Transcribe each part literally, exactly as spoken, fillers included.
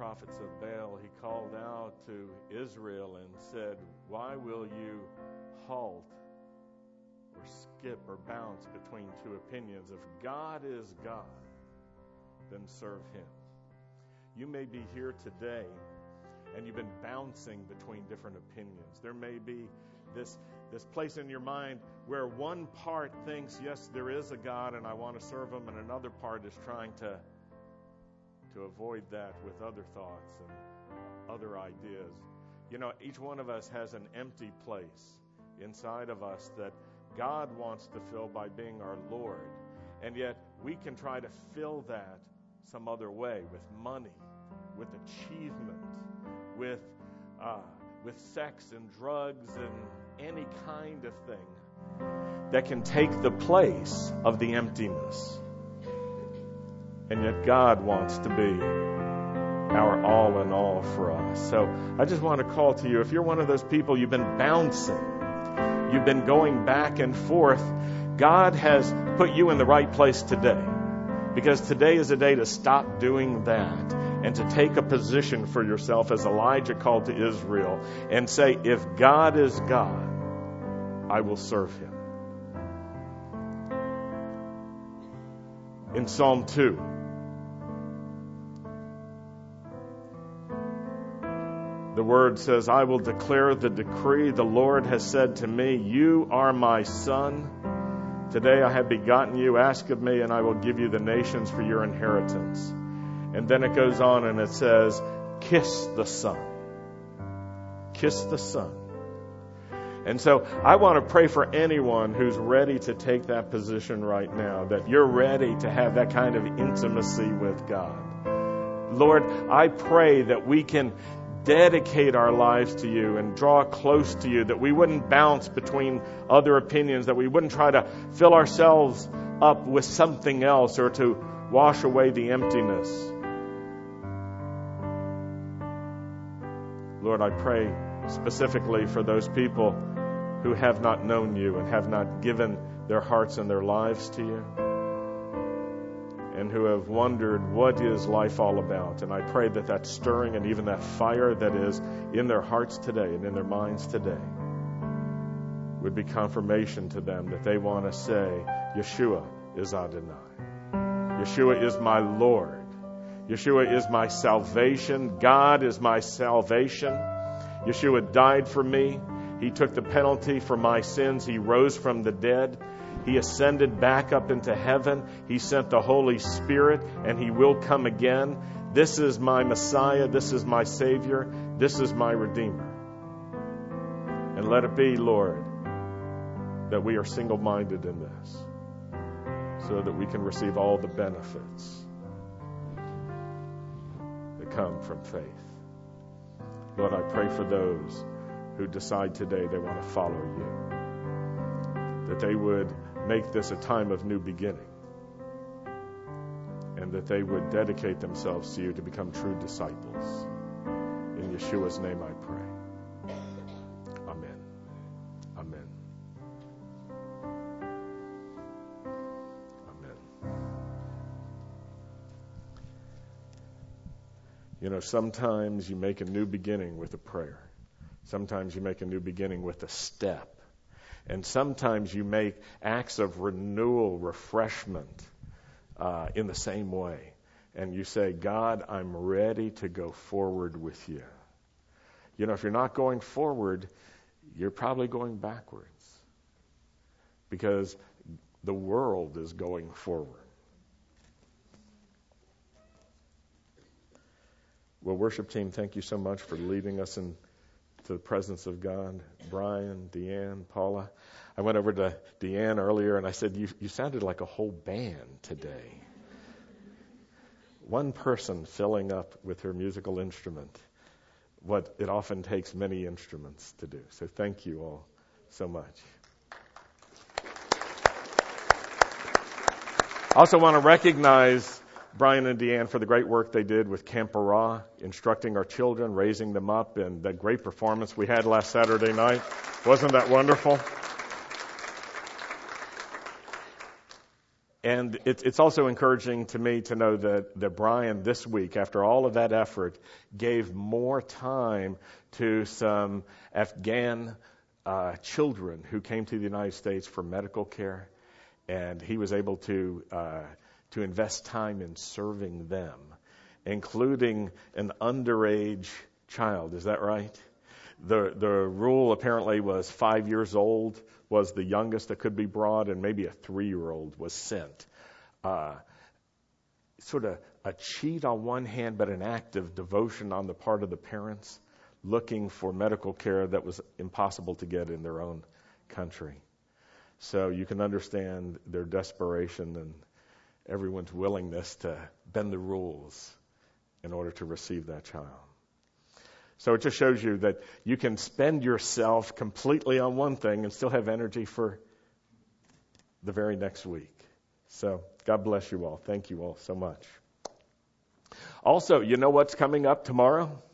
prophets of Baal, he called out to Israel and said, why will you halt or skip or bounce between two opinions? If God is God, then serve him. You may be here today and you've been bouncing between different opinions. There may be this this place in your mind where one part thinks, yes, there is a God and I want to serve him, and another part is trying to to avoid that with other thoughts and other ideas. You know, each one of us has an empty place inside of us that God wants to fill by being our Lord. And yet we can try to fill that some other way, with money, with achievement, with uh, with sex and drugs and any kind of thing that can take the place of the emptiness. And yet God wants to be our all in all for us. So I just want to call to you, if you're one of those people, you've been bouncing, you've been going back and forth, God has put you in the right place today. Because today is a day to stop doing that and to take a position for yourself as Elijah called to Israel and say, if God is God, I will serve him. In Psalm two, the word says, I will declare the decree. The Lord has said to me, you are my son. Today I have begotten you. Ask of me, and I will give you the nations for your inheritance. And then it goes on and it says, kiss the Son. Kiss the Son. And so I want to pray for anyone who's ready to take that position right now, that you're ready to have that kind of intimacy with God. Lord, I pray that we can dedicate our lives to you and draw close to you, that we wouldn't bounce between other opinions, that we wouldn't try to fill ourselves up with something else or to wash away the emptiness. Lord, I pray specifically for those people who have not known you and have not given their hearts and their lives to you, and who have wondered, what is life all about? And I pray that that stirring and even that fire that is in their hearts today and in their minds today would be confirmation to them that they want to say, Yeshua is Adonai. Yeshua is my Lord. Yeshua is my salvation. God is my salvation. Yeshua died for me. He took the penalty for my sins. He rose from the dead. He ascended back up into heaven. He sent the Holy Spirit, and he will come again. This is my Messiah. This is my Savior. This is my Redeemer. And let it be, Lord, that we are single-minded in this, so that we can receive all the benefits that come from faith. Lord, I pray for those who decide today they want to follow you, that they would make this a time of new beginning, and that they would dedicate themselves to you to become true disciples. In Yeshua's name I pray. Amen. Amen. Amen. You know, sometimes you make a new beginning with a prayer. Sometimes you make a new beginning with a step. And sometimes you make acts of renewal, refreshment uh, in the same way. And you say, God, I'm ready to go forward with you. You know, if you're not going forward, you're probably going backwards, because the world is going forward. Well, worship team, thank you so much for leading us in to the presence of God. Brian, Deanne, Paula. I went over to Deanne earlier and I said, you, you sounded like a whole band today. One person filling up with her musical instrument, what it often takes many instruments to do. So thank you all so much. I also want to recognize Brian and Deanne for the great work they did with Camp Ara, instructing our children, raising them up, and that great performance we had last Saturday night. Wasn't that wonderful? And it, it's also encouraging to me to know that, that Brian this week, after all of that effort, gave more time to some Afghan uh, children who came to the United States for medical care. And he was able to uh, to invest time in serving them, including an underage child. Is that right? The the rule apparently was five years old was the youngest that could be brought, and maybe a three-year-old was sent. Uh, sort of a cheat on one hand, but an act of devotion on the part of the parents, looking for medical care that was impossible to get in their own country. So you can understand their desperation and everyone's willingness to bend the rules in order to receive that child. So it just shows you that you can spend yourself completely on one thing and still have energy for the very next week. So God bless you all. Thank you all so much. Also, you know what's coming up tomorrow?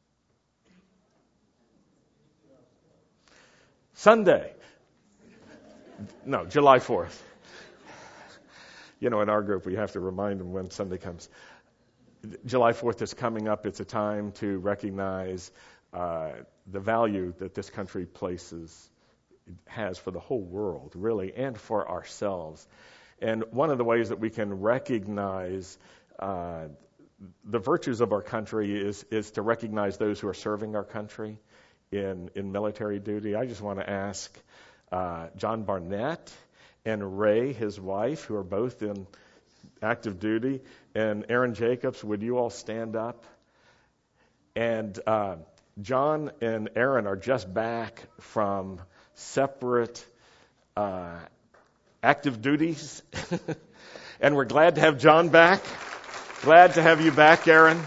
Sunday. No, July fourth. You know, in our group, we have to remind them when Sunday comes. July fourth is coming up. It's a time to recognize uh, the value that this country places, has for the whole world, really, and for ourselves. And one of the ways that we can recognize uh, the virtues of our country is, is to recognize those who are serving our country in, in military duty. I just want to ask uh, John Barnett and Ray, his wife, who are both in active duty, and Aaron Jacobs, would you all stand up? And uh, John and Aaron are just back from separate uh, active duties, and we're glad to have John back. Glad to have you back, Aaron.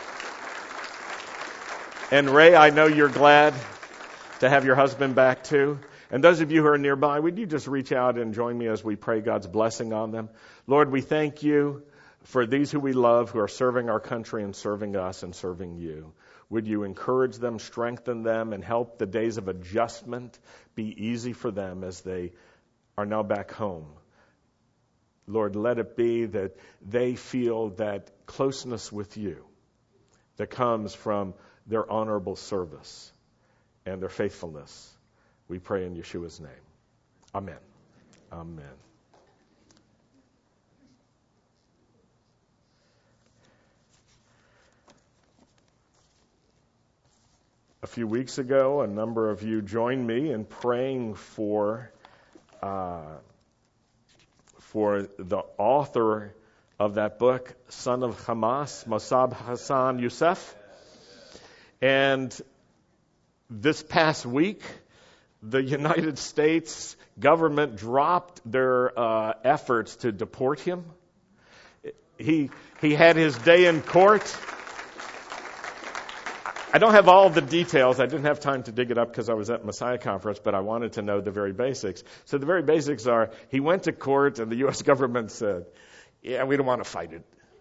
And Ray, I know you're glad to have your husband back too. And those of you who are nearby, would you just reach out and join me as we pray God's blessing on them? Lord, we thank you for these who we love, who are serving our country and serving us and serving you. Would you encourage them, strengthen them, and help the days of adjustment be easy for them as they are now back home? Lord, let it be that they feel that closeness with you that comes from their honorable service and their faithfulness. We pray in Yeshua's name. Amen. Amen. A few weeks ago, a number of you joined me in praying for uh, for the author of that book, son of Hamas, Mossab Hassan Youssef. And this past week, the United States government dropped their uh, efforts to deport him. He he had his day in court. I don't have all the details. I didn't have time to dig it up because I was at Messiah Conference, but I wanted to know the very basics. So the very basics are, he went to court and the U S government said, yeah, we don't want to fight it.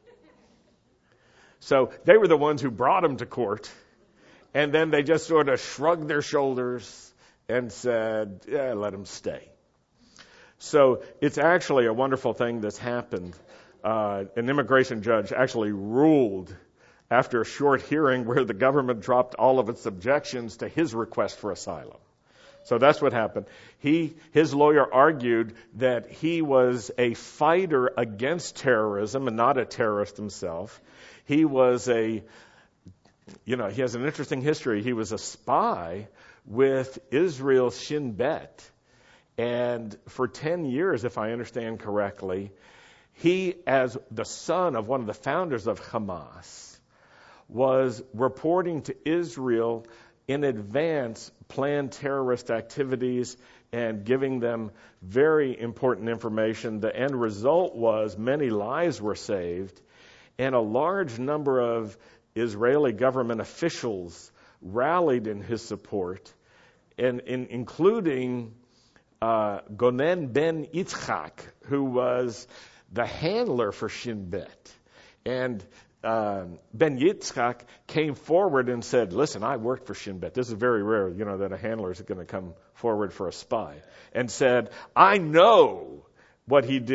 So they were the ones who brought him to court. And then they just sort of shrugged their shoulders and said, yeah, let him stay. So it's actually a wonderful thing that's happened. Uh, an immigration judge actually ruled after a short hearing where the government dropped all of its objections to his request for asylum. So that's what happened. He, his lawyer argued that he was a fighter against terrorism and not a terrorist himself. He was a, you know, he has an interesting history. He was a spy with Israel's Shin Bet. And for ten years, if I understand correctly, he, as the son of one of the founders of Hamas, was reporting to Israel in advance planned terrorist activities and giving them very important information. The end result was many lives were saved, and a large number of Israeli government officials rallied in his support, and in, including uh, Gonen ben Yitzchak, who was the handler for Shin Bet. And Uh, Ben Yitzchak came forward and said, listen, I worked for Shin Bet. This is very rare, you know, that a handler is going to come forward for a spy. And said, I know what he did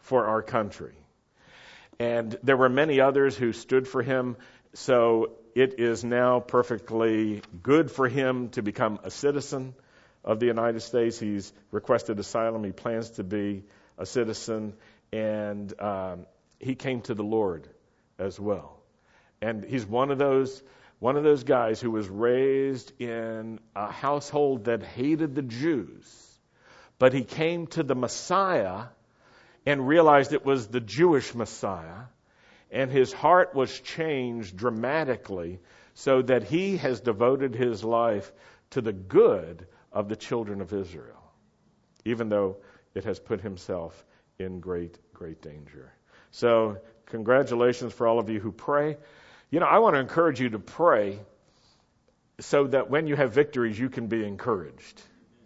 for our country. And there were many others who stood for him, so it is now perfectly good for him to become a citizen of the United States. He's requested asylum. He plans to be a citizen, and um, he came to the Lord as well. And he's one of those one of those guys who was raised in a household that hated the Jews, but he came to the Messiah and realized it was the Jewish Messiah, and his heart was changed dramatically so that he has devoted his life to the good of the children of Israel, even though it has put himself in great, great danger. So congratulations for all of you who pray. You know, I want to encourage you to pray so that when you have victories, you can be encouraged.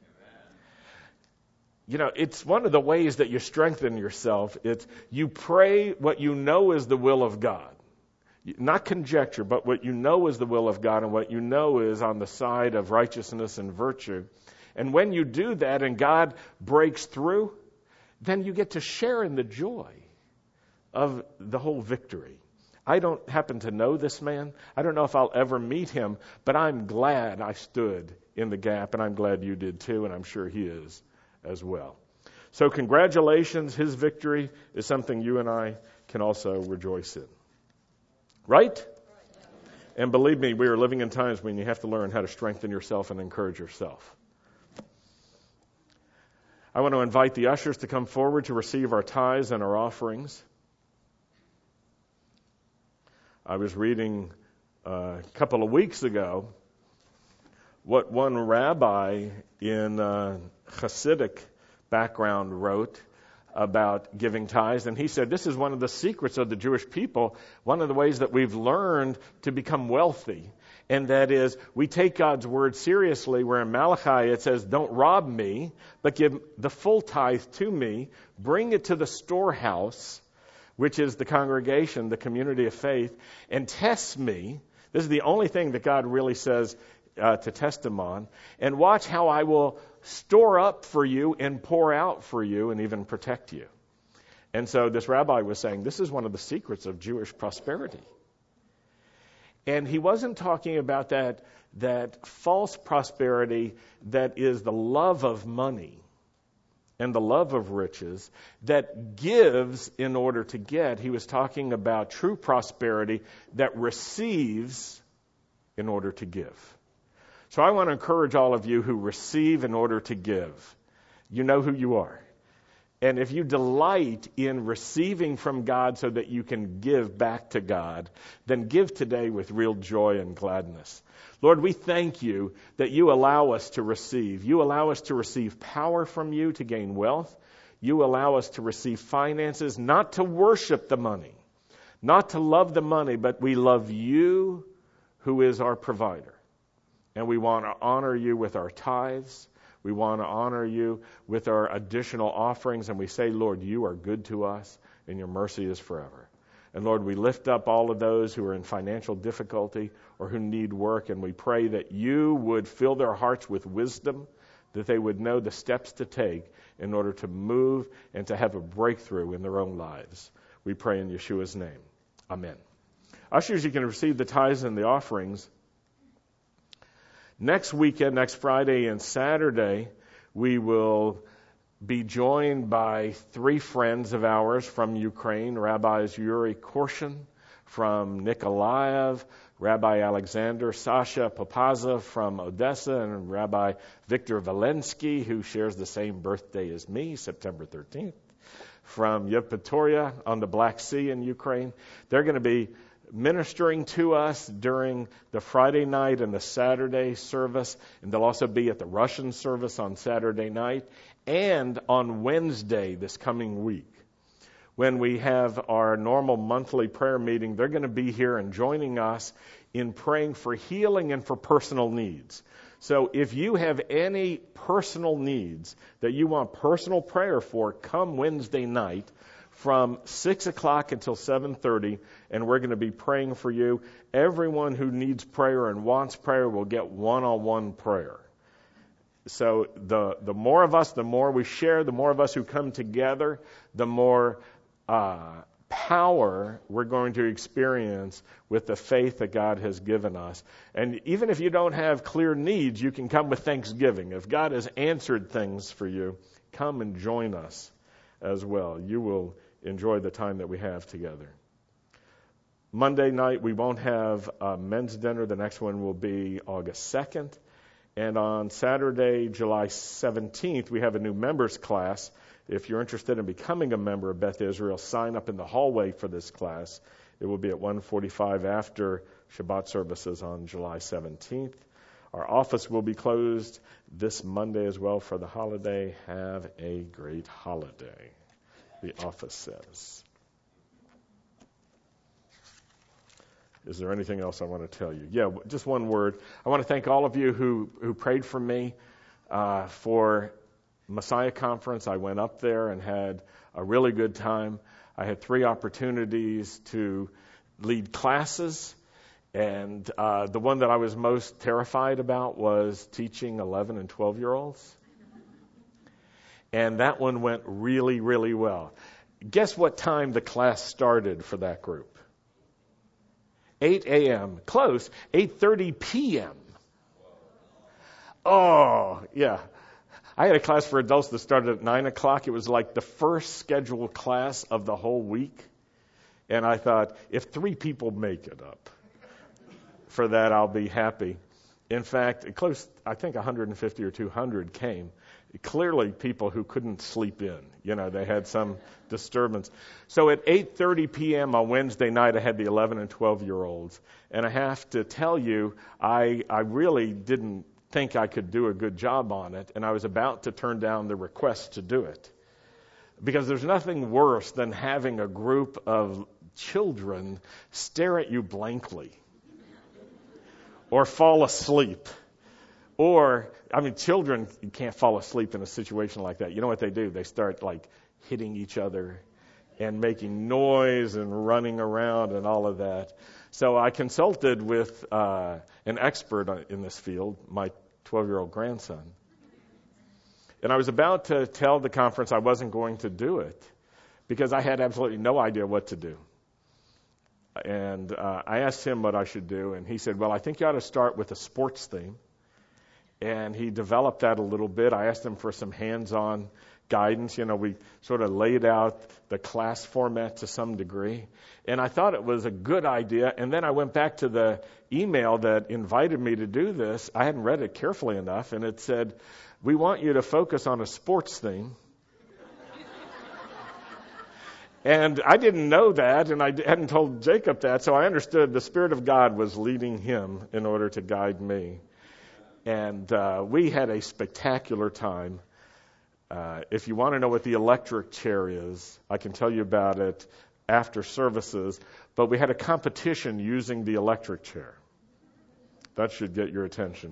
You know, it's one of the ways that you strengthen yourself. It's you pray what you know is the will of God. Not conjecture, but what you know is the will of God and what you know is on the side of righteousness and virtue. And when you do that and God breaks through, then you get to share in the joy of the whole victory. I don't happen to know this man. I don't know if I'll ever meet him, but I'm glad I stood in the gap, and I'm glad you did too, and I'm sure he is as well. So congratulations. His victory is something you and I can also rejoice in. Right? And believe me, we are living in times when you have to learn how to strengthen yourself and encourage yourself. I want to invite the ushers to come forward to receive our tithes and our offerings. I was reading uh, a couple of weeks ago what one rabbi in uh, Hasidic background wrote about giving tithes, and he said this is one of the secrets of the Jewish people, one of the ways that we've learned to become wealthy, and that is we take God's word seriously, where in Malachi it says, don't rob me, but give the full tithe to me, bring it to the storehouse, which is the congregation, the community of faith, and test me. This is the only thing that God really says uh, to test him on, and watch how I will store up for you and pour out for you and even protect you. And so this rabbi was saying this is one of the secrets of Jewish prosperity. And he wasn't talking about that, that false prosperity that is the love of money and the love of riches that gives in order to get. He was talking about true prosperity that receives in order to give. So I want to encourage all of you who receive in order to give. You know who you are. And if you delight in receiving from God so that you can give back to God, then give today with real joy and gladness. Lord, we thank you that you allow us to receive. You allow us to receive power from you to gain wealth. You allow us to receive finances, not to worship the money, not to love the money, but we love you who is our provider. And we want to honor you with our tithes. We want to honor you with our additional offerings. And we say, Lord, you are good to us and your mercy is forever. And Lord, we lift up all of those who are in financial difficulty or who need work. And we pray that you would fill their hearts with wisdom, that they would know the steps to take in order to move and to have a breakthrough in their own lives. We pray in Yeshua's name. Amen. Ushers, you can receive the tithes and the offerings. Next weekend, next Friday and Saturday, we will be joined by three friends of ours from Ukraine, Rabbis Yuri Korshin from Nikolaev, Rabbi Alexander Sasha Papaza from Odessa, and Rabbi Victor Valensky, who shares the same birthday as me, September thirteenth, from Yevpatoria on the Black Sea in Ukraine. They're going to be ministering to us during the Friday night and the Saturday service, and they'll also be at the Russian service on Saturday night and on Wednesday this coming week. When we have our normal monthly prayer meeting, they're going to be here and joining us in praying for healing and for personal needs. So if you have any personal needs that you want personal prayer for, come Wednesday night from six o'clock until seven thirty, and we're going to be praying for you. Everyone who needs prayer and wants prayer will get one-on-one prayer. So the, the more of us, the more we share, the more of us who come together, the more uh, power we're going to experience with the faith that God has given us. And even if you don't have clear needs, you can come with thanksgiving. If God has answered things for you, come and join us as well. You will enjoy the time that we have together. Monday night, we won't have a men's dinner. The next one will be August second. And on Saturday, July seventeenth, we have a new members class. If you're interested in becoming a member of Beth Israel, sign up in the hallway for this class. It will be at one forty-five after Shabbat services on July seventeenth. Our office will be closed this Monday as well for the holiday. Have a great holiday, the office says. Is there anything else I want to tell you? Yeah, just one word. I want to thank all of you who, who prayed for me uh, for Messiah Conference. I went up there and had a really good time. I had three opportunities to lead classes, and uh, the one that I was most terrified about was teaching eleven and twelve-year-olds. And that one went really, really well. Guess what time the class started for that group? eight a.m. Close. eight thirty p.m. Oh, yeah. I had a class for adults that started at nine o'clock. It was like the first scheduled class of the whole week. And I thought, if three people make it up for that, I'll be happy. In fact, close, I think one hundred fifty or two hundred came. Clearly people who couldn't sleep in. You know, they had some disturbance. So at eight thirty p.m. on Wednesday night, I had the eleven and twelve-year-olds. And I have to tell you, I I really didn't think I could do a good job on it. And I was about to turn down the request to do it. Because there's nothing worse than having a group of children stare at you blankly. Or fall asleep. Or, I mean, children can't fall asleep in a situation like that. You know what they do? They start, like, hitting each other and making noise and running around and all of that. So I consulted with uh, an expert in this field, my twelve-year-old grandson. And I was about to tell the conference I wasn't going to do it because I had absolutely no idea what to do. And uh, I asked him what I should do, and he said, well, I think you ought to start with a sports theme. And he developed that a little bit. I asked him for some hands-on guidance. You know, we sort of laid out the class format to some degree. And I thought it was a good idea. And then I went back to the email that invited me to do this. I hadn't read it carefully enough. And it said, we want you to focus on a sports theme. And I didn't know that, and I hadn't told Jacob that. So I understood the Spirit of God was leading him in order to guide me. And uh, we had a spectacular time. Uh, if you want to know what the electric chair is, I can tell you about it after services. But we had a competition using the electric chair. That should get your attention.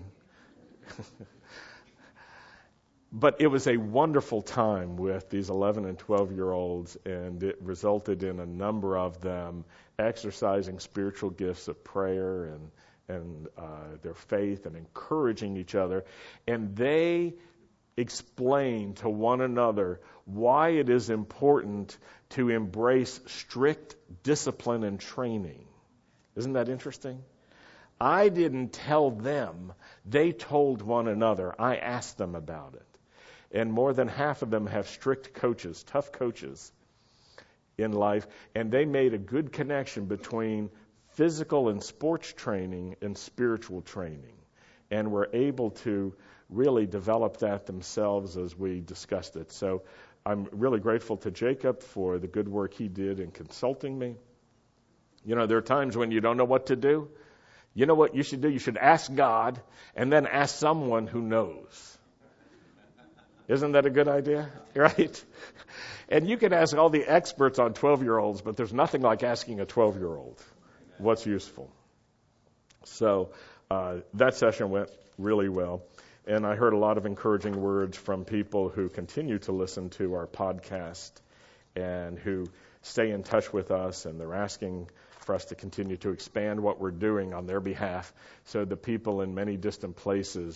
But it was a wonderful time with these eleven and twelve-year-olds, and it resulted in a number of them exercising spiritual gifts of prayer and and uh, their faith and encouraging each other. And they explain to one another why it is important to embrace strict discipline and training. Isn't that interesting? I didn't tell them. They told one another. I asked them about it. And more than half of them have strict coaches, tough coaches in life. And they made a good connection between physical and sports training and spiritual training. And were able to really develop that themselves as we discussed it. So I'm really grateful to Jacob for the good work he did in consulting me. You know, there are times when you don't know what to do. You know what you should do? You should ask God and then ask someone who knows. Isn't that a good idea? Right? And you can ask all the experts on twelve-year-olds, but there's nothing like asking a twelve-year-old what's useful. So uh, that session went really well. And I heard a lot of encouraging words from people who continue to listen to our podcast and who stay in touch with us, and they're asking for us to continue to expand what we're doing on their behalf so the people in many distant places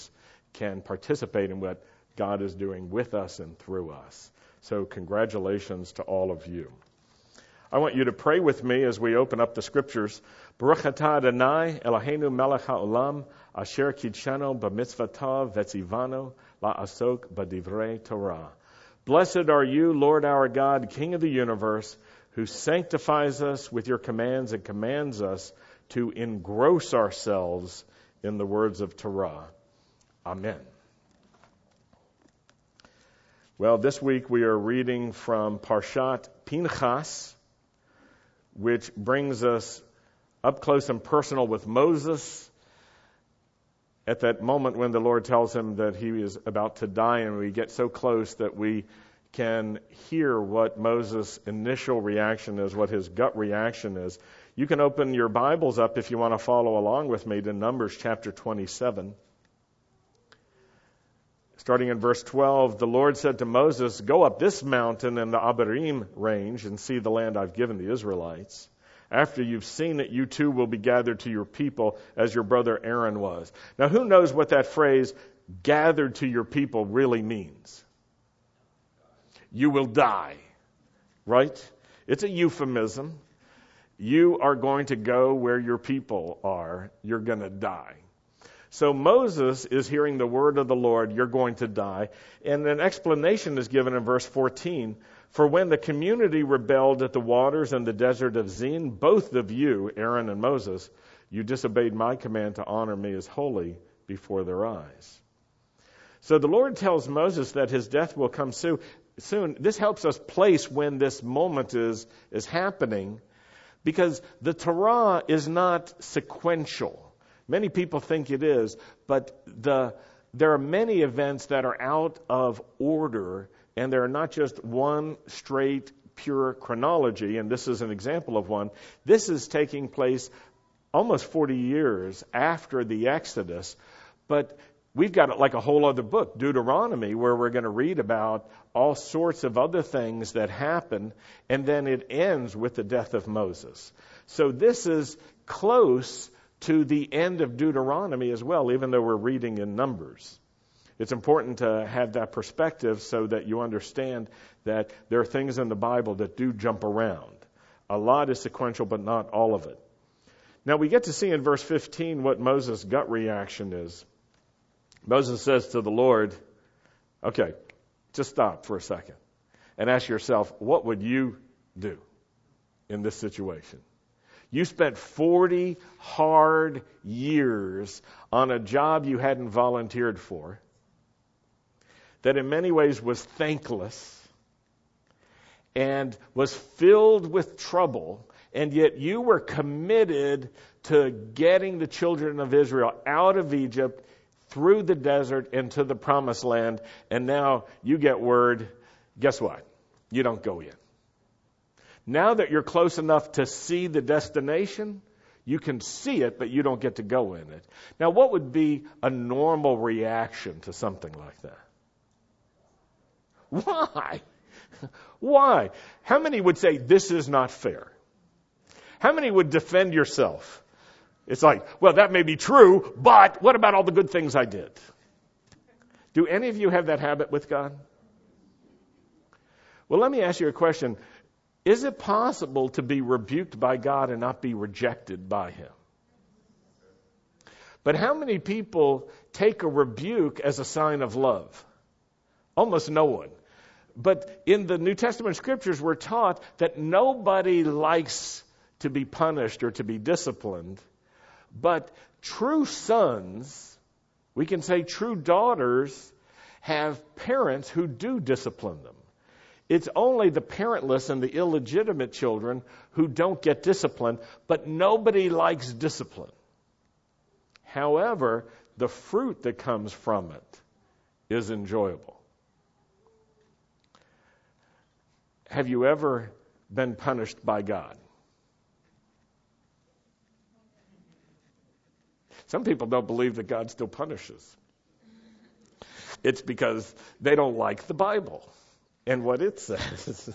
can participate in what God is doing with us and through us. So congratulations to all of you. I want you to pray with me as we open up the scriptures. Baruch atah Adonai Eloheinu melech haolam asher kidshanu b'mitzvotav v'tzivanu la'asok b'divrei Torah. Blessed are you, Lord our God, King of the universe, who sanctifies us with your commands and commands us to engross ourselves in the words of Torah. Amen. Well, this week we are reading from Parshat Pinchas, which brings us up close and personal with Moses at that moment when the Lord tells him that he is about to die, and we get so close that we can hear what Moses' initial reaction is, what his gut reaction is. You can open your Bibles up if you want to follow along with me to Numbers chapter twenty-seven. Starting in verse twelve, the Lord said to Moses, "Go up this mountain in the Abarim range and see the land I've given the Israelites. After you've seen it, you too will be gathered to your people as your brother Aaron was." Now, who knows what that phrase, gathered to your people, really means? You will die, right? It's a euphemism. You are going to go where your people are. You're going to die. So Moses is hearing the word of the Lord, you're going to die. And an explanation is given in verse fourteen. For when the community rebelled at the waters in the desert of Zin, both of you, Aaron and Moses, you disobeyed my command to honor me as holy before their eyes. So the Lord tells Moses that his death will come soon. Soon. This helps us place when this moment is, is happening, because the Torah is not sequential. Many people think it is, but the there are many events that are out of order, and there are not just one straight, pure chronology, and this is an example of one. This is taking place almost forty years after the Exodus, but we've got like a whole other book, Deuteronomy, where we're going to read about all sorts of other things that happen, and then it ends with the death of Moses. So this is close to the end of Deuteronomy as well, even though we're reading in Numbers. It's important to have that perspective so that you understand that there are things in the Bible that do jump around. A lot is sequential, but not all of it. Now we get to see in verse fifteen what Moses' gut reaction is. Moses says to the Lord, okay, just stop for a second and ask yourself, what would you do in this situation? You spent forty hard years on a job you hadn't volunteered for, that in many ways was thankless and was filled with trouble, and yet you were committed to getting the children of Israel out of Egypt, through the desert, into the promised land, and now you get word, guess what? You don't go in. Now that you're close enough to see the destination, you can see it, but you don't get to go in it. Now, what would be a normal reaction to something like that? Why? Why? How many would say, this is not fair? How many would defend yourself? It's like, well, that may be true, but what about all the good things I did? Do any of you have that habit with God? Well, let me ask you a question. Is it possible to be rebuked by God and not be rejected by Him? But how many people take a rebuke as a sign of love? Almost no one. But in the New Testament scriptures, we're taught that nobody likes to be punished or to be disciplined. But true sons, we can say true daughters, have parents who do discipline them. It's only the parentless and the illegitimate children who don't get disciplined, but nobody likes discipline. However, the fruit that comes from it is enjoyable. Have you ever been punished by God? Some people don't believe that God still punishes. It's because they don't like the Bible and what it says.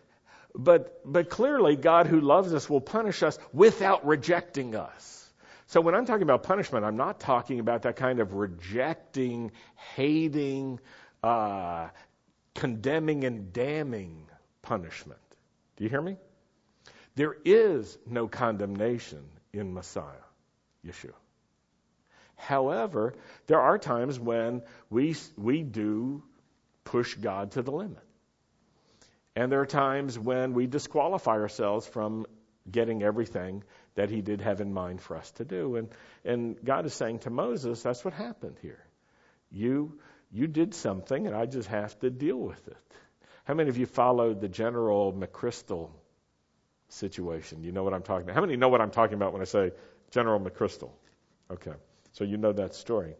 but but clearly, God who loves us will punish us without rejecting us. So when I'm talking about punishment, I'm not talking about that kind of rejecting, hating, uh, condemning, and damning punishment. Do you hear me? There is no condemnation in Messiah, Yeshua. However, there are times when we we do push God to the limit. And there are times when we disqualify ourselves from getting everything that he did have in mind for us to do. And and God is saying to Moses, that's what happened here. You you did something, and I just have to deal with it. How many of you followed the General McChrystal situation? You know what I'm talking about? How many know what I'm talking about when I say General McChrystal? Okay, so you know that story.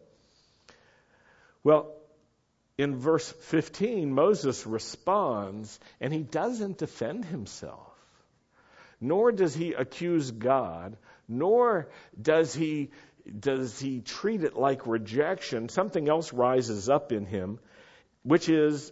Well, in verse fifteen, Moses responds, and he doesn't defend himself. Nor does he accuse God, nor does he does he treat it like rejection. Something else rises up in him, which is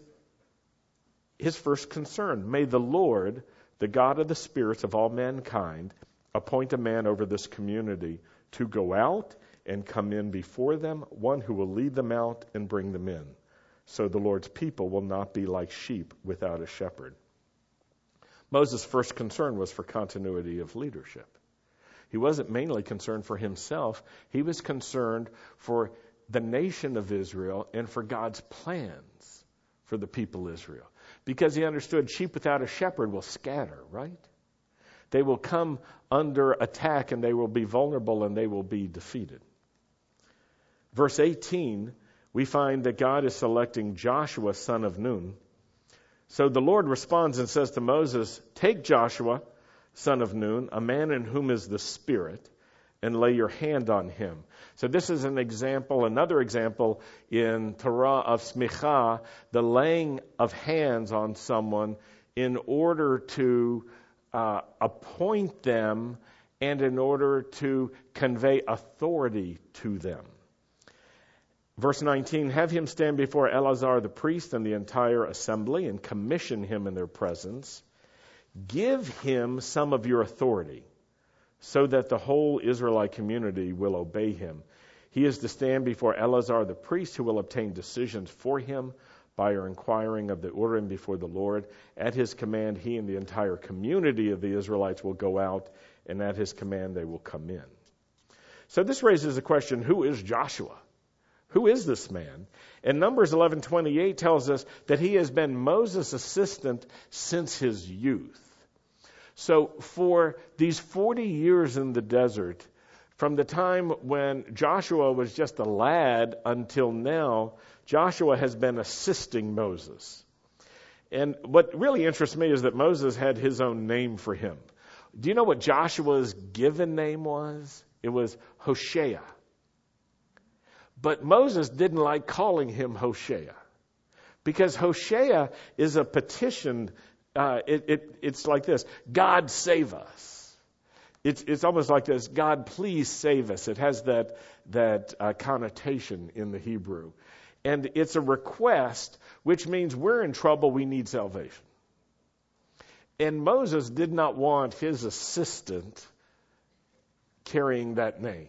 his first concern. May the Lord, the God of the spirits of all mankind, appoint a man over this community to go out and come in before them, one who will lead them out and bring them in. So the Lord's people will not be like sheep without a shepherd. Moses' first concern was for continuity of leadership. He wasn't mainly concerned for himself. He was concerned for the nation of Israel and for God's plans for the people of Israel. Because he understood sheep without a shepherd will scatter, right? They will come under attack and they will be vulnerable and they will be defeated. Verse eighteen, we find that God is selecting Joshua, son of Nun. So the Lord responds and says to Moses, take Joshua, son of Nun, a man in whom is the Spirit, and lay your hand on him. So this is an example, another example in Torah of smicha, the laying of hands on someone in order to uh, appoint them and in order to convey authority to them. Verse nineteen, have him stand before Eleazar the priest and the entire assembly and commission him in their presence. Give him some of your authority so that the whole Israelite community will obey him. He is to stand before Eleazar the priest, who will obtain decisions for him by our inquiring of the Urim before the Lord. At his command, he and the entire community of the Israelites will go out, and at his command they will come in. So this raises the question, who is Joshua? Who is this man? And Numbers eleven twenty-eight tells us that he has been Moses' assistant since his youth. So for these forty years in the desert, from the time when Joshua was just a lad until now, Joshua has been assisting Moses. And what really interests me is that Moses had his own name for him. Do you know what Joshua's given name was? It was Hoshea. But Moses didn't like calling him Hoshea, because Hoshea is a petition. Uh, it, it, it's like this: God save us. It's, it's almost like this: God, please save us. It has that that uh, connotation in the Hebrew, and it's a request, which means we're in trouble. We need salvation. And Moses did not want his assistant carrying that name.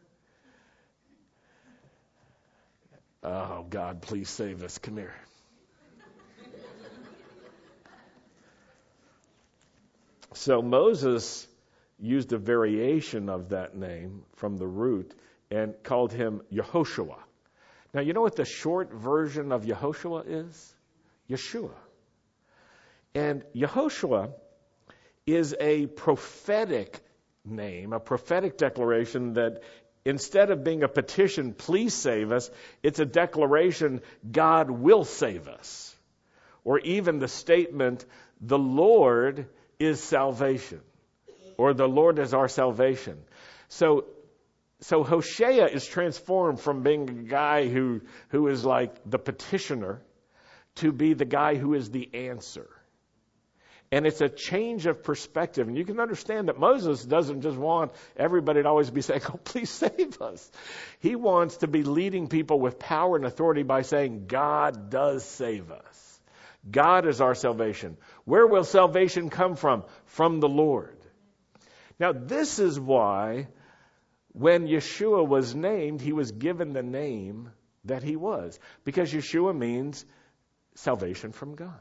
Oh, God, please save us. Come here. So Moses used a variation of that name from the root and called him Yehoshua. Now, you know what the short version of Yehoshua is? Yeshua. And Yehoshua is a prophetic name, a prophetic declaration that instead of being a petition, please save us, it's a declaration, God will save us. Or even the statement, the Lord is salvation. Or the Lord is our salvation. So so Hoshea is transformed from being a guy who, who is like the petitioner to be the guy who is the answer. And it's a change of perspective. And you can understand that Moses doesn't just want everybody to always be saying, oh, please save us. He wants to be leading people with power and authority by saying, God does save us. God is our salvation. Where will salvation come from? From the Lord. Now, this is why when Yeshua was named, he was given the name that he was, because Yeshua means salvation from God.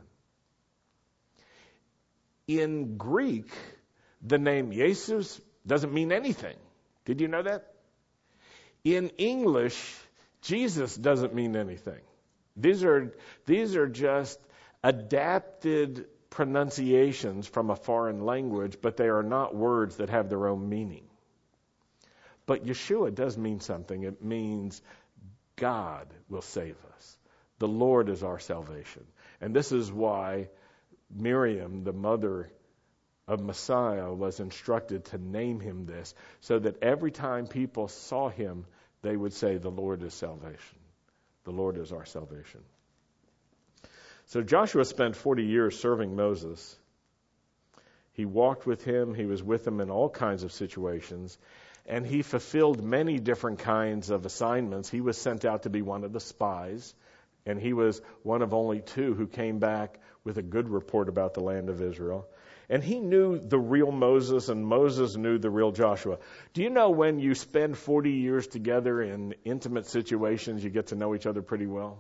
In Greek, the name Jesus doesn't mean anything. Did you know that? In English, Jesus doesn't mean anything. These are these are just adapted pronunciations from a foreign language, but they are not words that have their own meaning. But Yeshua does mean something. It means God will save us. The Lord is our salvation. And this is why Miriam, the mother of Messiah, was instructed to name him this, so that every time people saw him, they would say, the Lord is salvation. The Lord is our salvation. So Joshua spent forty years serving Moses. He walked with him. He was with him in all kinds of situations. And he fulfilled many different kinds of assignments. He was sent out to be one of the spies. And he was one of only two who came back with a good report about the land of Israel. And he knew the real Moses, and Moses knew the real Joshua. Do you know when you spend forty years together in intimate situations, you get to know each other pretty well?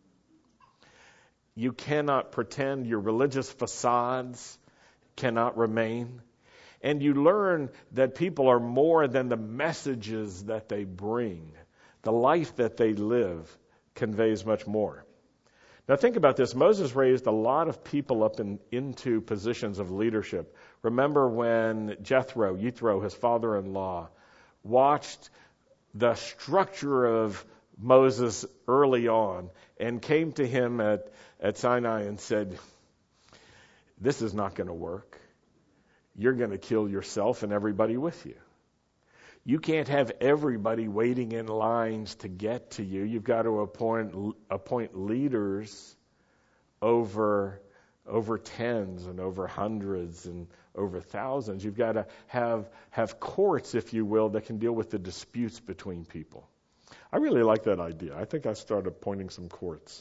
You cannot pretend. Your religious facades cannot remain. And you learn that people are more than the messages that they bring. The life that they live conveys much more. Now think about this. Moses raised a lot of people up in, into positions of leadership. Remember when Jethro, Yethro, his father-in-law, watched the structure of Moses early on and came to him at, at Sinai and said, this is not going to work. You're going to kill yourself and everybody with you. You can't have everybody waiting in lines to get to you. You've got to appoint appoint leaders over over tens and over hundreds and over thousands. You've got to have have courts, if you will, that can deal with the disputes between people. I really like that idea. I think I started appointing some courts,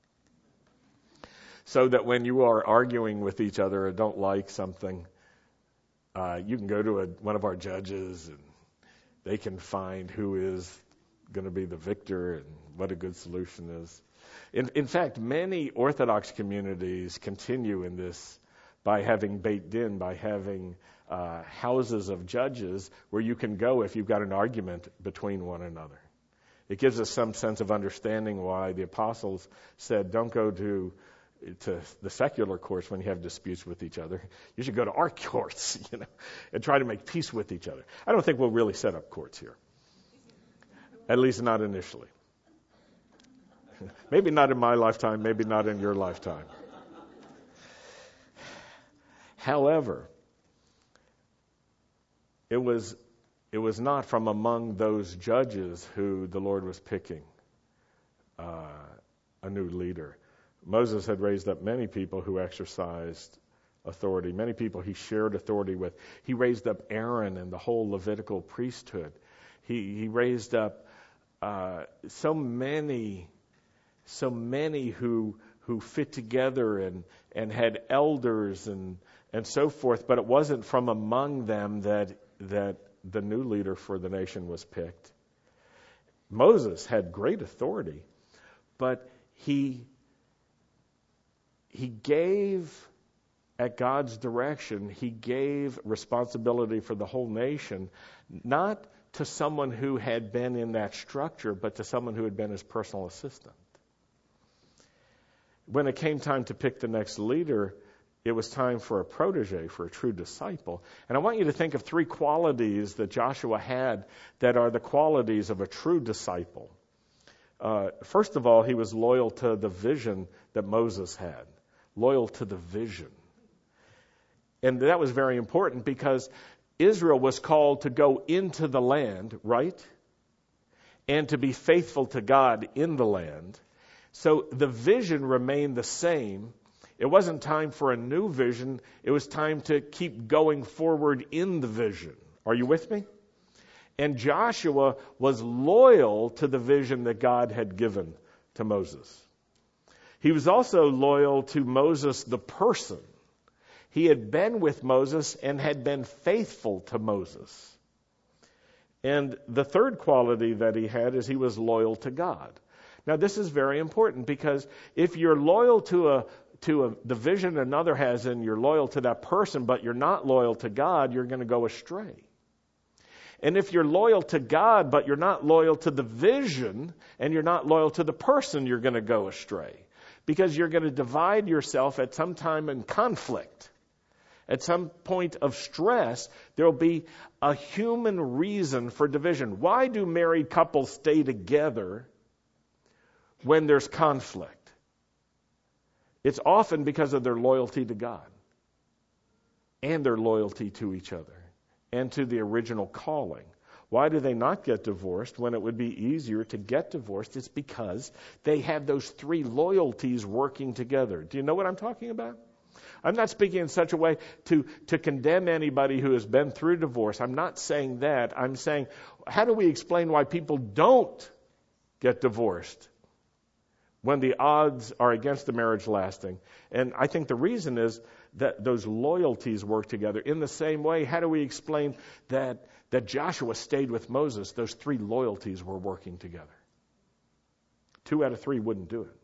so that when you are arguing with each other or don't like something, uh, you can go to a, one of our judges and they can find who is going to be the victor and what a good solution is. In, in fact, many Orthodox communities continue in this by having Beit Din, by having uh, houses of judges where you can go if you've got an argument between one another. It gives us some sense of understanding why the apostles said, don't go to to the secular courts when you have disputes with each other. You should go to our courts, you know, and try to make peace with each other. I don't think we'll really set up courts here. At least not initially. Maybe not in my lifetime, maybe not in your lifetime. However, it was it was not from among those judges who the Lord was picking uh, a new leader. Moses had raised up many people who exercised authority, many people he shared authority with. He raised up Aaron and the whole Levitical priesthood. He he raised up uh, so many, so many who who fit together and and had elders and and so forth. But it wasn't from among them that that the new leader for the nation was picked. Moses had great authority, but he. He gave, at God's direction, he gave responsibility for the whole nation, not to someone who had been in that structure, but to someone who had been his personal assistant. When it came time to pick the next leader, it was time for a protege, for a true disciple. And I want you to think of three qualities that Joshua had that are the qualities of a true disciple. Uh, first of all, he was loyal to the vision that Moses had. Loyal to the vision. And that was very important because Israel was called to go into the land, right? And to be faithful to God in the land. So the vision remained the same. It wasn't time for a new vision. It was time to keep going forward in the vision. Are you with me? And Joshua was loyal to the vision that God had given to Moses. He was also loyal to Moses, the person. He had been with Moses and had been faithful to Moses. And the third quality that he had is he was loyal to God. Now, this is very important, because if you're loyal to a to a, the vision another has, and you're loyal to that person, but you're not loyal to God, you're going to go astray. And if you're loyal to God, but you're not loyal to the vision, and you're not loyal to the person, you're going to go astray. Because you're going to divide yourself at some time in conflict. At some point of stress, there will be a human reason for division. Why do married couples stay together when there's conflict? It's often because of their loyalty to God and their loyalty to each other and to the original calling. Why do they not get divorced when it would be easier to get divorced? It's because they have those three loyalties working together. Do you know what I'm talking about? I'm not speaking in such a way to, to condemn anybody who has been through divorce. I'm not saying that. I'm saying, how do we explain why people don't get divorced when the odds are against the marriage lasting? And I think the reason is that those loyalties work together. In the same way, how do we explain that, that Joshua stayed with Moses? Those three loyalties were working together. Two out of three wouldn't do it.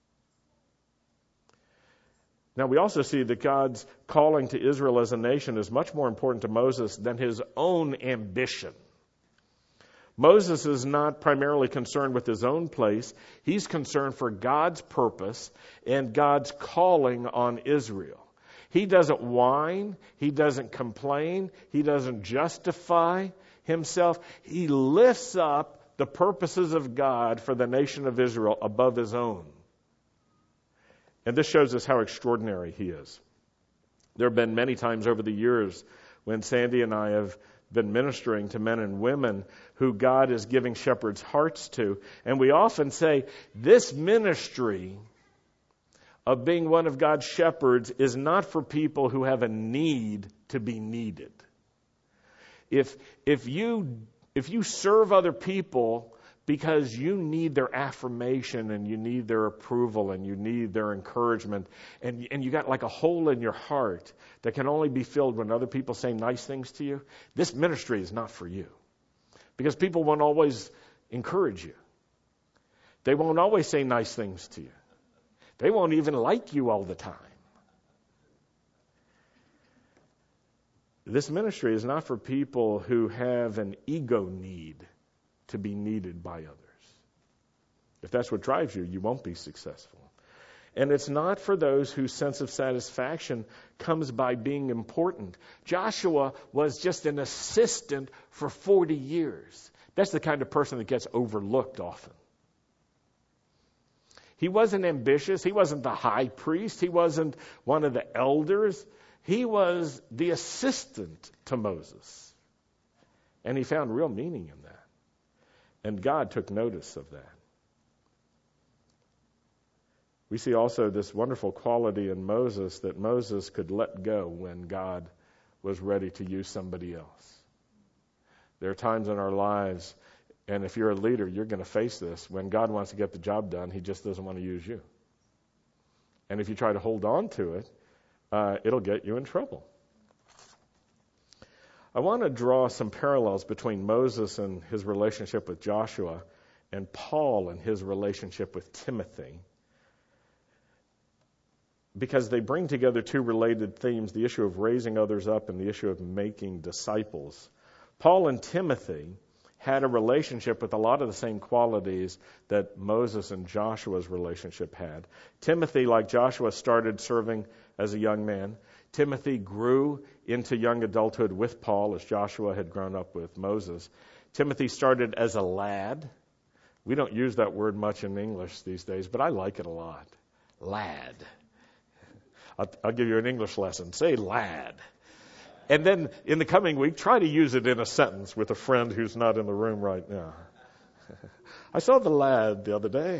Now, we also see that God's calling to Israel as a nation is much more important to Moses than his own ambition. Moses is not primarily concerned with his own place. He's concerned for God's purpose and God's calling on Israel. He doesn't whine. He doesn't complain. He doesn't justify himself. He lifts up the purposes of God for the nation of Israel above his own. And this shows us how extraordinary he is. There have been many times over the years when Sandy and I have been ministering to men and women who God is giving shepherds' hearts to. And we often say, this ministry of being one of God's shepherds is not for people who have a need to be needed. If, if you, if you serve other people because you need their affirmation and you need their approval and you need their encouragement, and, and you got like a hole in your heart that can only be filled when other people say nice things to you, this ministry is not for you. Because people won't always encourage you. They won't always say nice things to you. They won't even like you all the time. This ministry is not for people who have an ego need to be needed by others. If that's what drives you, you won't be successful. And it's not for those whose sense of satisfaction comes by being important. Joshua was just an assistant for forty years. That's the kind of person that gets overlooked often. He wasn't ambitious. He wasn't the high priest. He wasn't one of the elders. He was the assistant to Moses. And he found real meaning in that. And God took notice of that. We see also this wonderful quality in Moses, that Moses could let go when God was ready to use somebody else. There are times in our lives, and if you're a leader, you're going to face this. When God wants to get the job done, he just doesn't want to use you. And if you try to hold on to it, uh, it'll get you in trouble. I want to draw some parallels between Moses and his relationship with Joshua and Paul and his relationship with Timothy, because they bring together two related themes, the issue of raising others up and the issue of making disciples. Paul and Timothy had a relationship with a lot of the same qualities that Moses and Joshua's relationship had. Timothy, like Joshua, started serving as a young man. Timothy grew into young adulthood with Paul, as Joshua had grown up with Moses. Timothy started as a lad. We don't use that word much in English these days, but I like it a lot. Lad. I'll, I'll give you an English lesson. Say lad. And then in the coming week, try to use it in a sentence with a friend who's not in the room right now. I saw the lad the other day.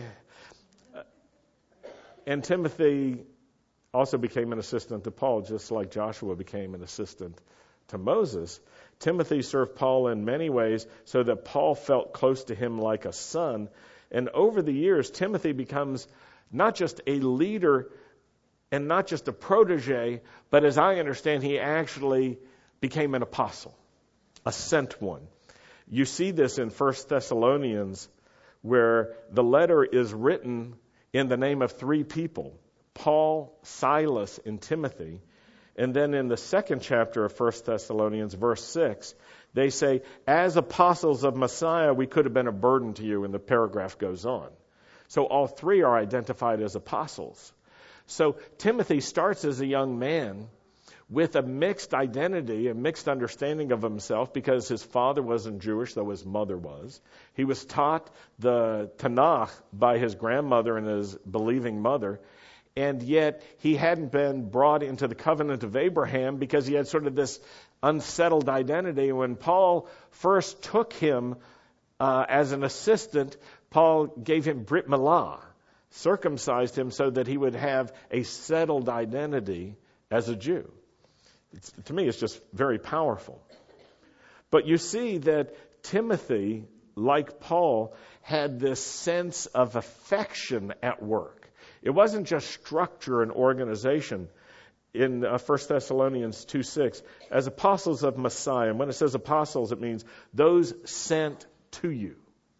And Timothy also became an assistant to Paul, just like Joshua became an assistant to Moses. Timothy served Paul in many ways so that Paul felt close to him like a son. And over the years, Timothy becomes not just a leader and not just a protege, but as I understand, he actually became an apostle, a sent one. You see this in First Thessalonians, where the letter is written in the name of three people, Paul, Silas, and Timothy. And then in the second chapter of First Thessalonians, verse six, they say, as apostles of Messiah, we could have been a burden to you, and the paragraph goes on. So all three are identified as apostles. So Timothy starts as a young man with a mixed identity, a mixed understanding of himself, because his father wasn't Jewish, though his mother was. He was taught the Tanakh by his grandmother and his believing mother, and yet he hadn't been brought into the covenant of Abraham because he had sort of this unsettled identity. When Paul first took him uh, as an assistant, Paul gave him Brit Milah, circumcised him so that he would have a settled identity as a Jew. It's, to me, it's just very powerful. But you see that Timothy, like Paul, had this sense of affection at work. It wasn't just structure and organization. In uh, First Thessalonians two six, as apostles of Messiah, and when it says apostles, it means those sent to you.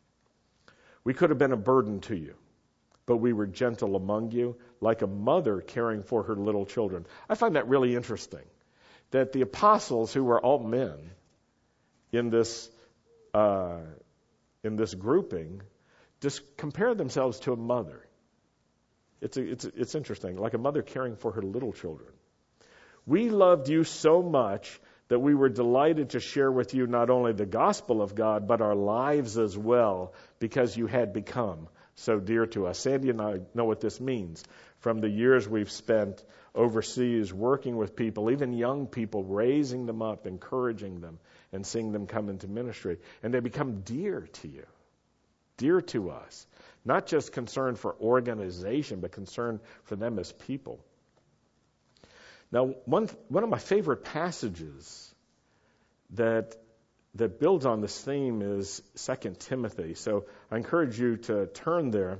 We could have been a burden to you, but we were gentle among you, like a mother caring for her little children. I find that really interesting, that the apostles, who were all men in this uh, in this grouping, just compare themselves to a mother. It's a, it's a, it's interesting, like a mother caring for her little children. We loved you so much that we were delighted to share with you not only the gospel of God, but our lives as well, because you had become so dear to us. Sandy and I know what this means from the years we've spent overseas working with people, even young people, raising them up, encouraging them, and seeing them come into ministry. And they become dear to you, dear to us. Not just concern for organization, but concern for them as people. Now, one one of my favorite passages that that builds on this theme is Second Timothy. So I encourage you to turn there.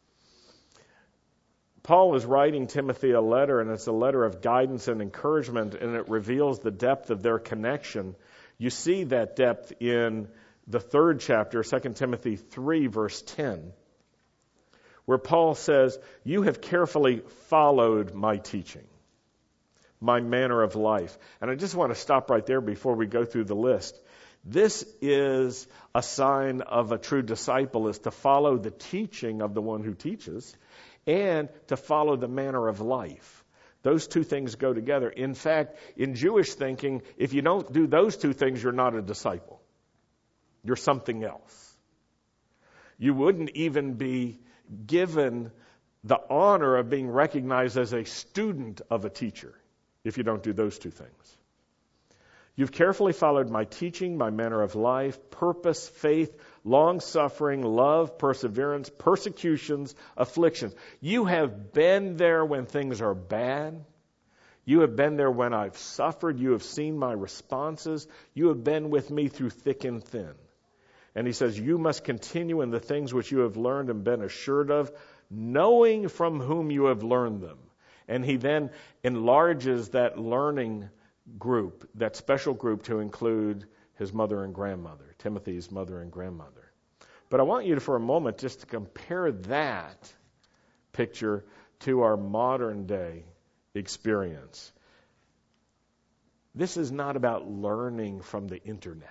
Paul is writing Timothy a letter, and it's a letter of guidance and encouragement, and it reveals the depth of their connection. You see that depth in the third chapter, Second Timothy three, verse ten, where Paul says, you have carefully followed my teaching, my manner of life. And I just want to stop right there before we go through the list. This is a sign of a true disciple, is to follow the teaching of the one who teaches and to follow the manner of life. Those two things go together. In fact, in Jewish thinking, if you don't do those two things, you're not a disciple. You're something else. You wouldn't even be given the honor of being recognized as a student of a teacher if you don't do those two things. You've carefully followed my teaching, my manner of life, purpose, faith, long-suffering, love, perseverance, persecutions, afflictions. You have been there when things are bad. You have been there when I've suffered. You have seen my responses. You have been with me through thick and thin. And he says, you must continue in the things which you have learned and been assured of, knowing from whom you have learned them. And he then enlarges that learning group, that special group, to include his mother and grandmother, Timothy's mother and grandmother. But I want you to, for a moment, just to compare that picture to our modern day experience. This is not about learning from the internet.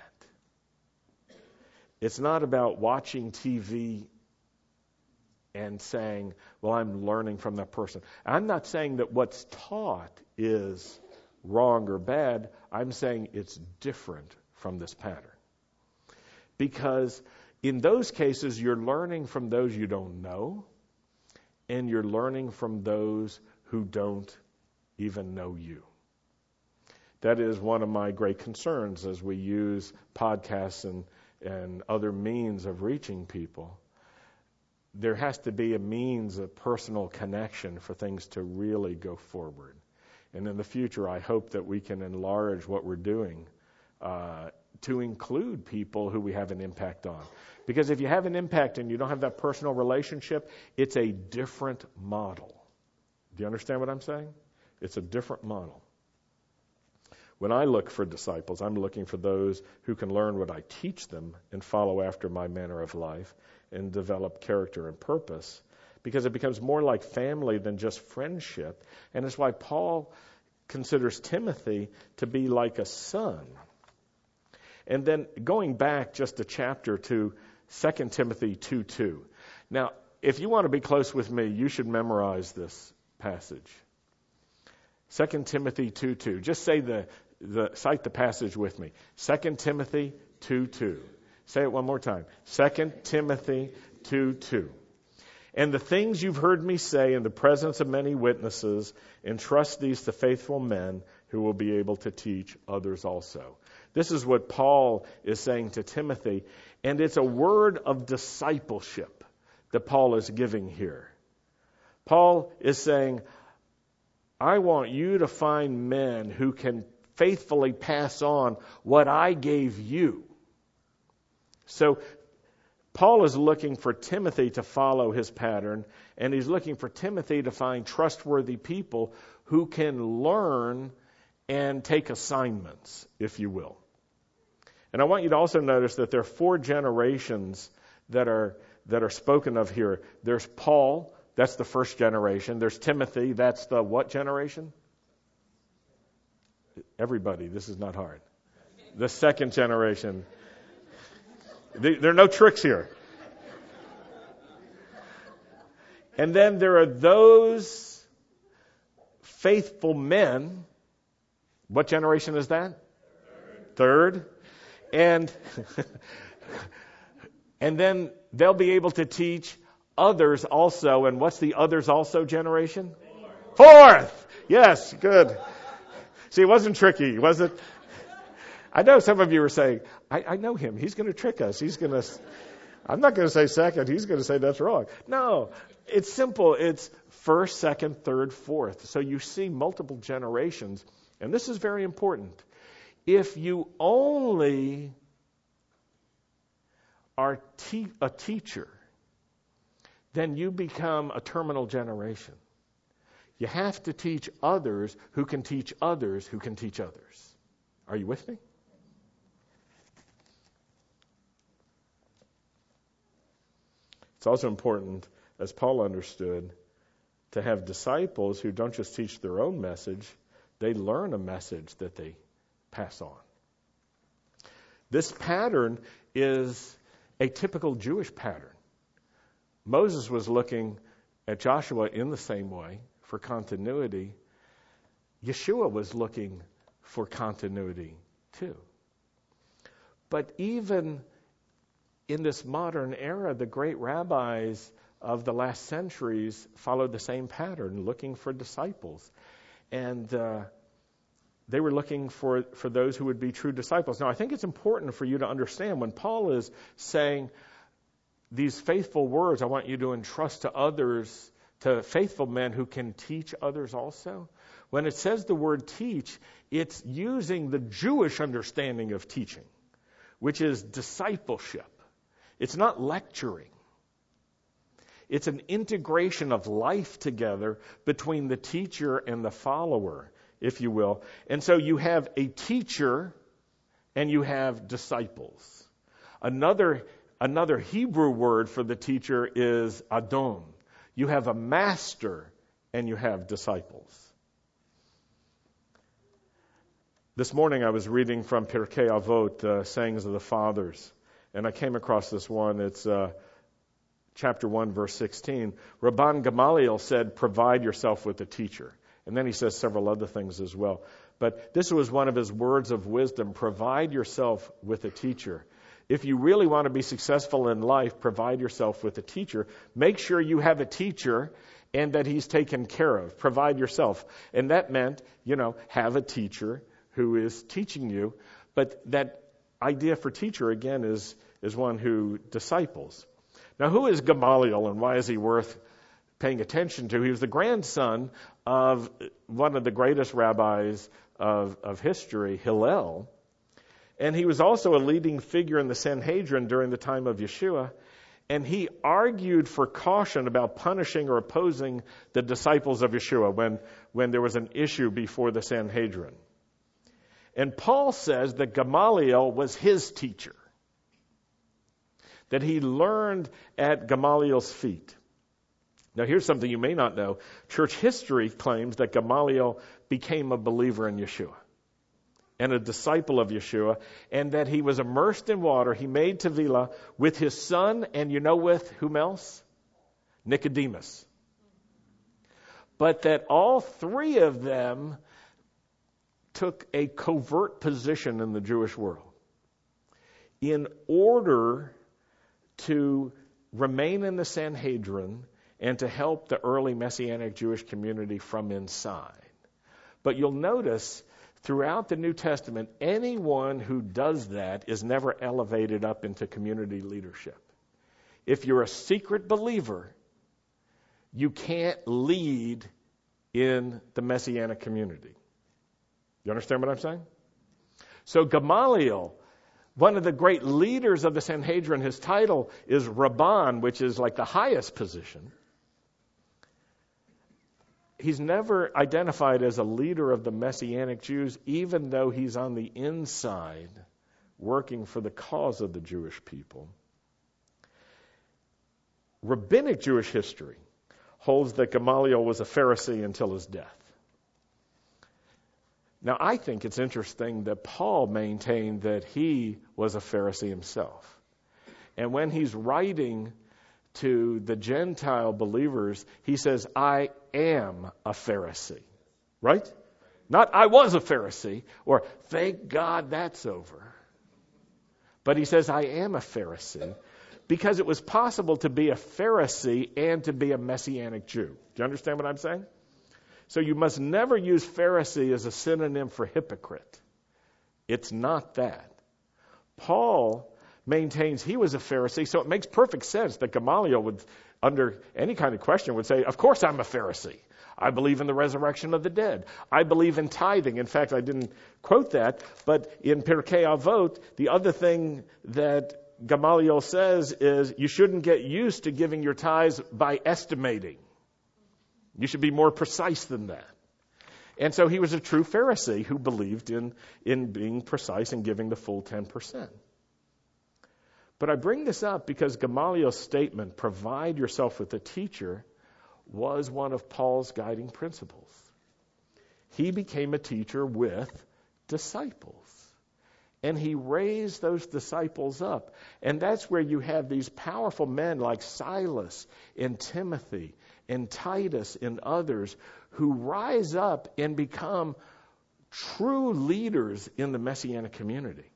It's not about watching T V and saying, well, I'm learning from that person. I'm not saying that what's taught is wrong or bad. I'm saying it's different from this pattern. Because in those cases, you're learning from those you don't know, and you're learning from those who don't even know you. That is one of my great concerns as we use podcasts and, and other means of reaching people. There has to be a means of personal connection for things to really go forward. And in the future, I hope that we can enlarge what we're doing uh, to include people who we have an impact on. Because if you have an impact and you don't have that personal relationship, it's a different model. Do you understand what I'm saying? It's a different model. When I look for disciples, I'm looking for those who can learn what I teach them and follow after my manner of life and develop character and purpose, because it becomes more like family than just friendship. And it's why Paul considers Timothy to be like a son. And then going back just a chapter to Second Timothy two two. Now, if you want to be close with me, you should memorize this passage. Second Timothy two two. Just say the, the cite the passage with me. Second Timothy two two. Say it one more time. Second Timothy two two. And the things you've heard me say in the presence of many witnesses, entrust these to faithful men who will be able to teach others also. This is what Paul is saying to Timothy, and it's a word of discipleship that Paul is giving here. Paul is saying, I want you to find men who can faithfully pass on what I gave you. So Paul is looking for Timothy to follow his pattern, and he's looking for Timothy to find trustworthy people who can learn and take assignments, if you will. And I want you to also notice that there are four generations that are that are spoken of here. There's Paul, that's the first generation. There's Timothy, that's the what generation? Everybody, this is not hard. The second generation. There are no tricks here. And then there are those faithful men. What generation is that? Third. Third. And, and then they'll be able to teach others also. And what's the others also generation? Fourth. Fourth. Yes, good. See, it wasn't tricky, was it? I know some of you are saying, I, I know him. He's going to trick us. He's going to, I'm not going to say second. He's going to say that's wrong. No, it's simple. It's first, second, third, fourth. So you see multiple generations. And this is very important. If you only are te- a teacher, then you become a terminal generation. You have to teach others who can teach others who can teach others. Are you with me? It's also important, as Paul understood, to have disciples who don't just teach their own message, they learn a message that they pass on. This pattern is a typical Jewish pattern. Moses was looking at Joshua in the same way for continuity. Yeshua was looking for continuity too. But even in this modern era, the great rabbis of the last centuries followed the same pattern, looking for disciples. And uh, they were looking for, for those who would be true disciples. Now, I think it's important for you to understand when Paul is saying these faithful words, I want you to entrust to others, to faithful men who can teach others also. When it says the word teach, it's using the Jewish understanding of teaching, which is discipleship. It's not lecturing. It's an integration of life together between the teacher and the follower, if you will. And so you have a teacher and you have disciples. Another, another Hebrew word for the teacher is Adon. You have a master and you have disciples. This morning I was reading from Pirkei Avot, uh, Sayings of the Fathers, and I came across this one. It's uh, chapter one, verse sixteen. Rabban Gamaliel said, provide yourself with a teacher. And then he says several other things as well. But this was one of his words of wisdom. Provide yourself with a teacher. If you really want to be successful in life, provide yourself with a teacher. Make sure you have a teacher and that he's taken care of. Provide yourself. And that meant, you know, have a teacher who is teaching you. But that idea for teacher, again, is, is one who disciples. Now, who is Gamaliel and why is he worth paying attention to? He was the grandson of one of the greatest rabbis of, of history, Hillel. And he was also a leading figure in the Sanhedrin during the time of Yeshua. And he argued for caution about punishing or opposing the disciples of Yeshua when, when there was an issue before the Sanhedrin. And Paul says that Gamaliel was his teacher, that he learned at Gamaliel's feet. Now, here's something you may not know. Church history claims that Gamaliel became a believer in Yeshua and a disciple of Yeshua, and that he was immersed in water. He made Tevilah with his son, and you know with whom else? Nicodemus. But that all three of them took a covert position in the Jewish world in order to remain in the Sanhedrin and to help the early Messianic Jewish community from inside. But you'll notice throughout the New Testament, anyone who does that is never elevated up into community leadership. If you're a secret believer, you can't lead in the Messianic community. You understand what I'm saying? So Gamaliel, one of the great leaders of the Sanhedrin, his title is Rabban, which is like the highest position. He's never identified as a leader of the Messianic Jews, even though he's on the inside working for the cause of the Jewish people. Rabbinic Jewish history holds that Gamaliel was a Pharisee until his death. Now, I think it's interesting that Paul maintained that he was a Pharisee himself. And when he's writing to the Gentile believers, he says, I am a Pharisee. Right? Not, I was a Pharisee, or thank God that's over. But he says, I am a Pharisee, because it was possible to be a Pharisee and to be a Messianic Jew. Do you understand what I'm saying? So you must never use Pharisee as a synonym for hypocrite. It's not that. Paul maintains he was a Pharisee, so it makes perfect sense that Gamaliel would, under any kind of question, would say, of course I'm a Pharisee. I believe in the resurrection of the dead. I believe in tithing. In fact, I didn't quote that, but in Pirkei Avot, the other thing that Gamaliel says is you shouldn't get used to giving your tithes by estimating. You should be more precise than that. And so he was a true Pharisee who believed in, in being precise and giving the full ten percent. But I bring this up because Gamaliel's statement, provide yourself with a teacher, was one of Paul's guiding principles. He became a teacher with disciples. And he raised those disciples up. And that's where you have these powerful men like Silas and Timothy and Titus and others who rise up and become true leaders in the Messianic community.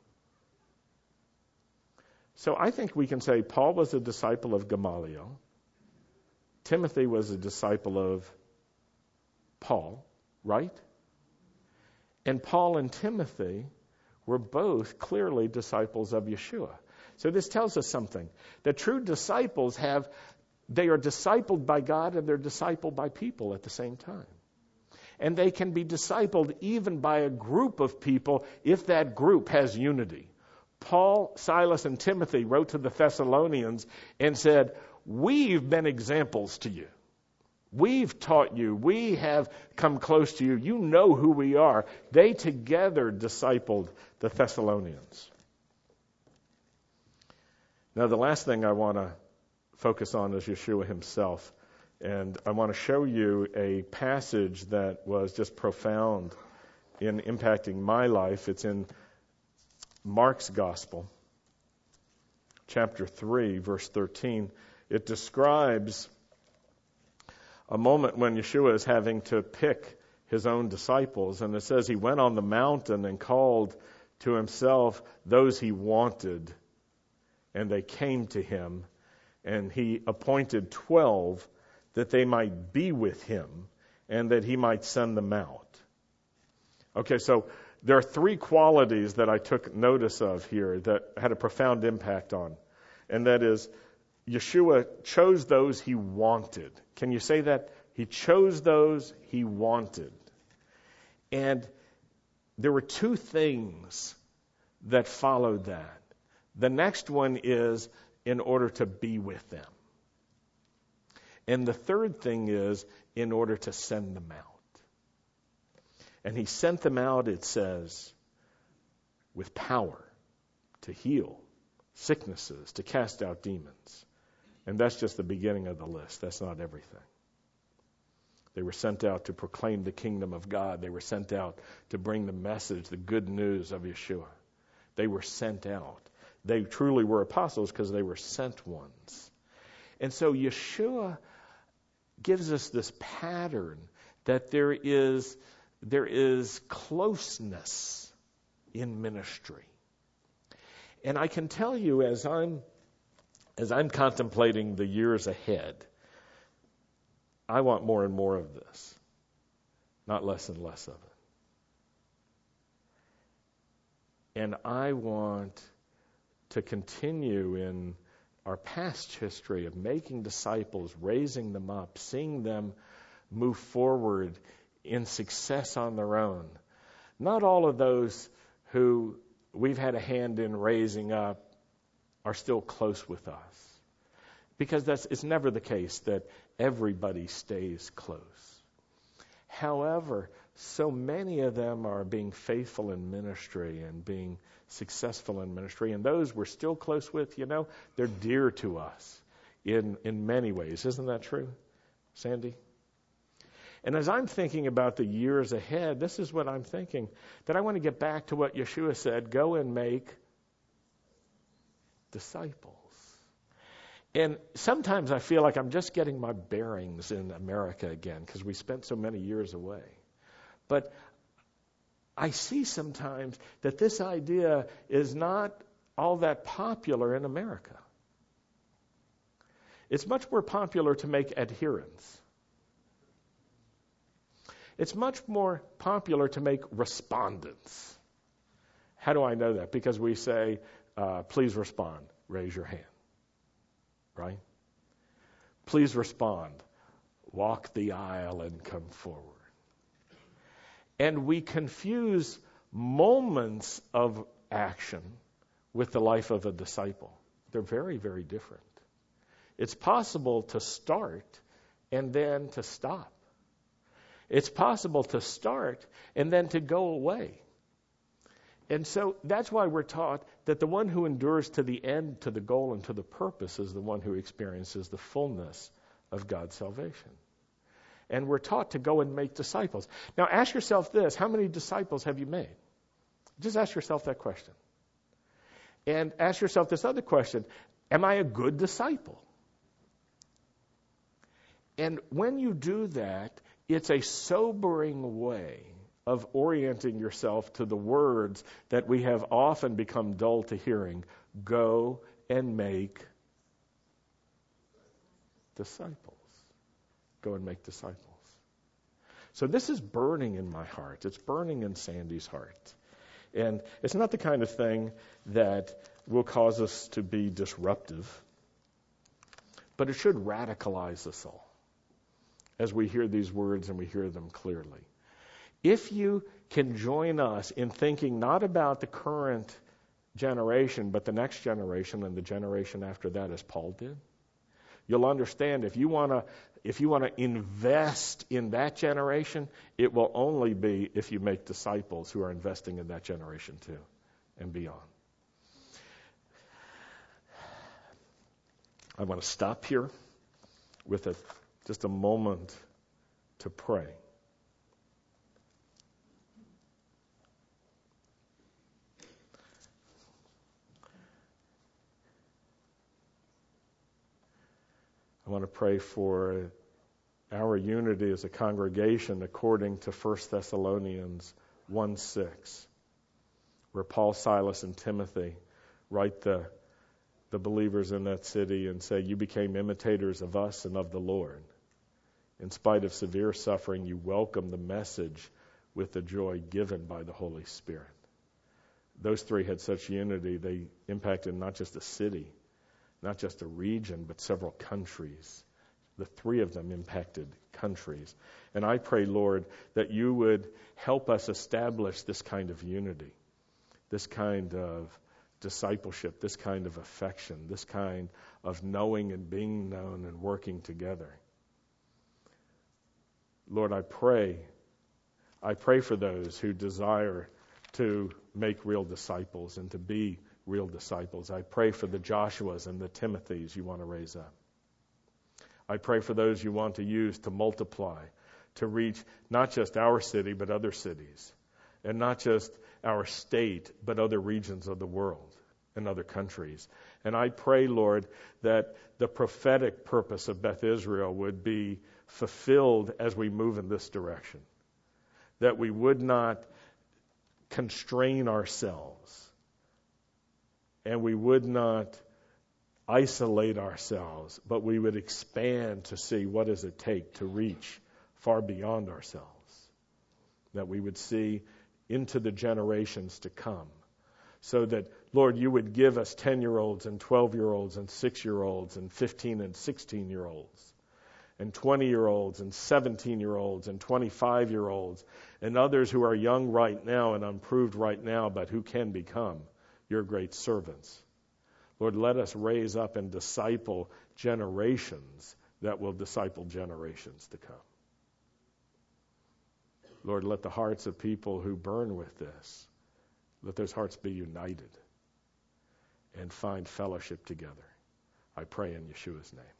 So I think we can say Paul was a disciple of Gamaliel. Timothy was a disciple of Paul, right? And Paul and Timothy were both clearly disciples of Yeshua. So this tells us something. That true disciples have, they are discipled by God and they're discipled by people at the same time. And they can be discipled even by a group of people if that group has unity. Paul, Silas, and Timothy wrote to the Thessalonians and said, we've been examples to you. We've taught you. We have come close to you. You know who we are. They together discipled the Thessalonians. Now, the last thing I want to focus on is Yeshua himself. And I want to show you a passage that was just profound in impacting my life. It's in Mark's Gospel, chapter three, verse thirteen. It describes a moment when Yeshua is having to pick his own disciples. And it says he went on the mountain and called to himself those he wanted. And they came to him. And he appointed twelve that they might be with him and that he might send them out. Okay, so there are three qualities that I took notice of here that had a profound impact on. And that is, Yeshua chose those he wanted. Can you say that? He chose those he wanted. And there were two things that followed that. The next one is in order to be with them. And the third thing is in order to send them out. And he sent them out, it says, with power to heal sicknesses, to cast out demons. And that's just the beginning of the list. That's not everything. They were sent out to proclaim the kingdom of God. They were sent out to bring the message, the good news of Yeshua. They were sent out. They truly were apostles because they were sent ones. And so Yeshua gives us this pattern that there is, there is closeness in ministry. And I can tell you, as I'm as I'm contemplating the years ahead, I want more and more of this, not less and less of it. And I want to continue in our past history of making disciples, raising them up, seeing them move forward in success on their own. Not all of those who we've had a hand in raising up are still close with us. Because that's it's never the case that everybody stays close. However, so many of them are being faithful in ministry and being successful in ministry. And those we're still close with, you know, they're dear to us in, in many ways. Isn't that true, Sandy? And as I'm thinking about the years ahead, this is what I'm thinking, that I want to get back to what Yeshua said, go and make disciples. And sometimes I feel like I'm just getting my bearings in America again because we spent so many years away. But I see sometimes that this idea is not all that popular in America. It's much more popular to make adherents. It's much more popular to make respondents. How do I know that? Because we say, uh, please respond, raise your hand. Right? Please respond, walk the aisle and come forward. And we confuse moments of action with the life of a disciple. They're very, very different. It's possible to start and then to stop. It's possible to start and then to go away. And so that's why we're taught that the one who endures to the end, to the goal, and to the purpose is the one who experiences the fullness of God's salvation. And we're taught to go and make disciples. Now ask yourself this, how many disciples have you made? Just ask yourself that question. And ask yourself this other question, am I a good disciple? And when you do that, it's a sobering way of orienting yourself to the words that we have often become dull to hearing. Go and make disciples. Go and make disciples. So this is burning in my heart. It's burning in Sandy's heart. And it's not the kind of thing that will cause us to be disruptive, but it should radicalize us all as we hear these words and we hear them clearly. If you can join us in thinking not about the current generation, but the next generation and the generation after that, as Paul did, you'll understand if you want to if you want to invest in that generation, it will only be if you make disciples who are investing in that generation too and beyond. I want to stop here with a, just a moment to pray. I want to pray for our unity as a congregation according to First Thessalonians one six, where Paul, Silas, and Timothy write the, the believers in that city and say, you became imitators of us and of the Lord. In spite of severe suffering, you welcome the message with the joy given by the Holy Spirit. Those three had such unity, they impacted not just a city, not just a region, but several countries. The three of them impacted countries. And I pray, Lord, that you would help us establish this kind of unity, this kind of discipleship, this kind of affection, this kind of knowing and being known and working together. Lord, I pray, I pray for those who desire to make real disciples and to be real disciples. I pray for the Joshuas and the Timothys you want to raise up. I pray for those you want to use to multiply, to reach not just our city, but other cities, and not just our state, but other regions of the world and other countries. And I pray, Lord, that the prophetic purpose of Beth Israel would be fulfilled as we move in this direction, that we would not constrain ourselves, and we would not isolate ourselves, but we would expand to see what does it take to reach far beyond ourselves, that we would see into the generations to come, so that, Lord, you would give us ten-year-olds and twelve-year-olds and six-year-olds and fifteen and sixteen-year-olds and twenty-year-olds and seventeen-year-olds and twenty-five-year-olds and others who are young right now and unproved right now, but who can become your great servants. Lord, let us raise up and disciple generations that will disciple generations to come. Lord, let the hearts of people who burn with this, let those hearts be united and find fellowship together. I pray in Yeshua's name.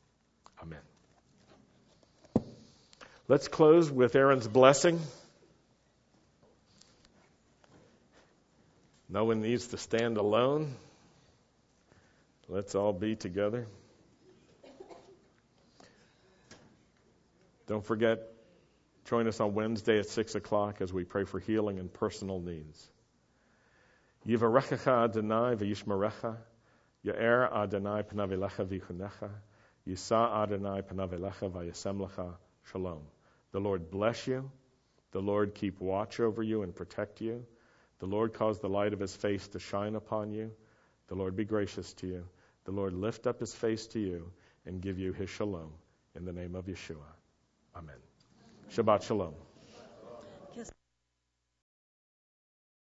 Amen. Let's close with Aaron's blessing. No one needs to stand alone. Let's all be together. Don't forget, join us on Wednesday at six o'clock as we pray for healing and personal needs. Yivarechecha Adonai v'yishmerecha, Ya'er Adonai panav elecha v'yichunecha, Yisa Adonai panav elecha v'yasem lecha shalom. The Lord bless you. The Lord keep watch over you and protect you. The Lord cause the light of his face to shine upon you. The Lord be gracious to you. The Lord lift up his face to you and give you his shalom. In the name of Yeshua. Amen. Shabbat shalom.